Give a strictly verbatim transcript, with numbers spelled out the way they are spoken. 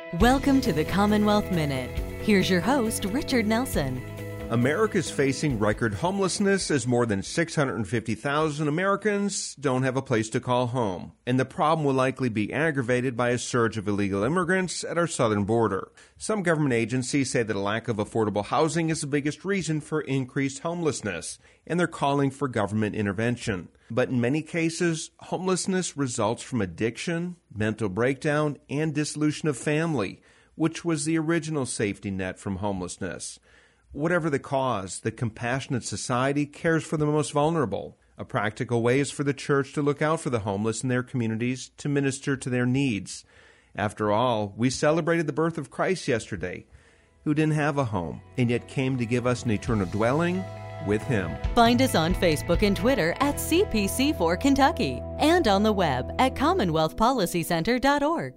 Welcome to the Commonwealth Minute. Here's your host, Richard Nelson. America is facing record homelessness as more than six hundred fifty thousand Americans don't have a place to call home. And the problem will likely be aggravated by a surge of illegal immigrants at our southern border. Some government agencies say that a lack of affordable housing is the biggest reason for increased homelessness, and they're calling for government intervention. But in many cases, homelessness results from addiction, mental breakdown, and dissolution of family, which was the original safety net from homelessness. Whatever the cause, the compassionate society cares for the most vulnerable. A practical way is for the church to look out for the homeless in their communities to minister to their needs. After all, we celebrated the birth of Christ yesterday, who didn't have a home, and yet came to give us an eternal dwelling with Him. Find us on Facebook and Twitter at C P C four Kentucky and on the web at commonwealth policy center dot org.